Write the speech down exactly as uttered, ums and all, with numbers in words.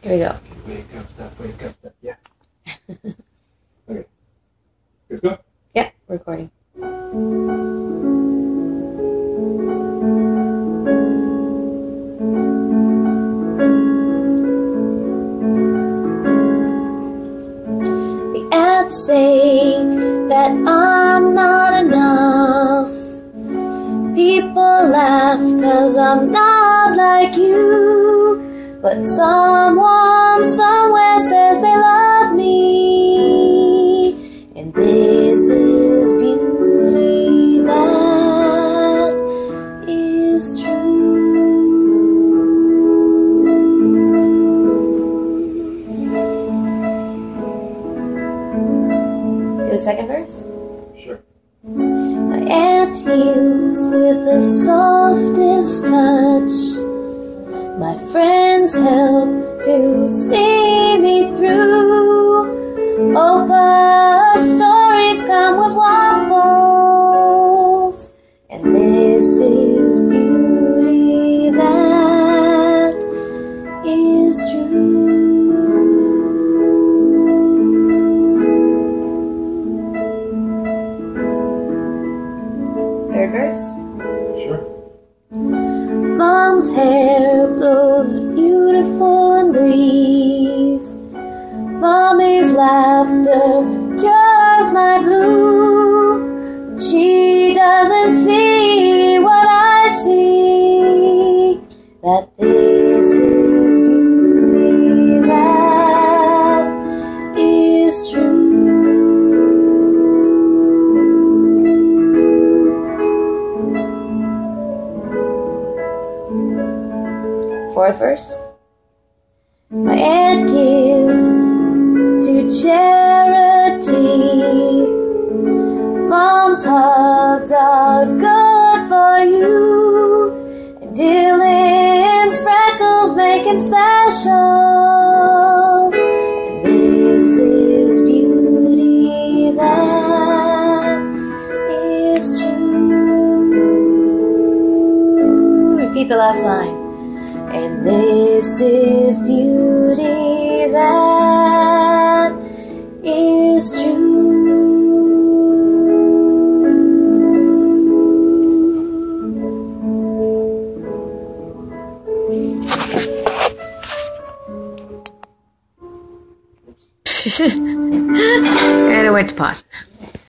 Here we go. Wake up, stop, wake up, stop. Yeah. Okay. Let's go. Yeah, recording. The ads say that I'm not enough. People laugh 'cause I'm not like you. But someone somewhere says they love me. And this is beauty that is true. Do the second verse? Sure. My aunt heals with the softest touch. My friends help to see me through. Oh, but stories come with waffles. And this is beauty that is true. Third verse. Sure. Mom's hair blows beautiful and breeze. Mommy's laughter cures my blue. She doesn't see what I see. That this is beauty that is true. Fourth verse. My aunt gives to charity. Mom's hugs are good for you. And Dylan's freckles make him special. And this is beauty that is true. Repeat the last line. And this is beauty that is true.